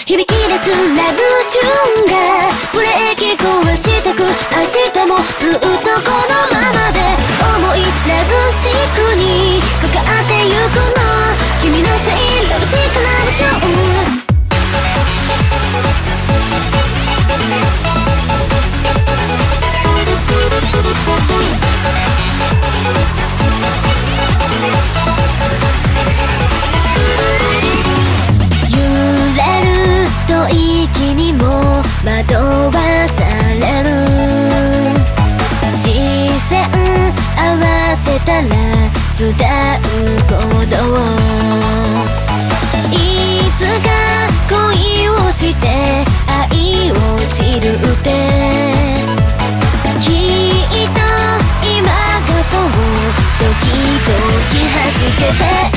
響き出すラブチューンがブレーキ壊してく。明日もずっとこのままで重いラブシックにかかってゆくの。君のせいラブシックラブチューン。息にも惑わされる。視線合わせたら伝うことを。いつか恋をして愛を知るってきっと今こそドキドキはじけて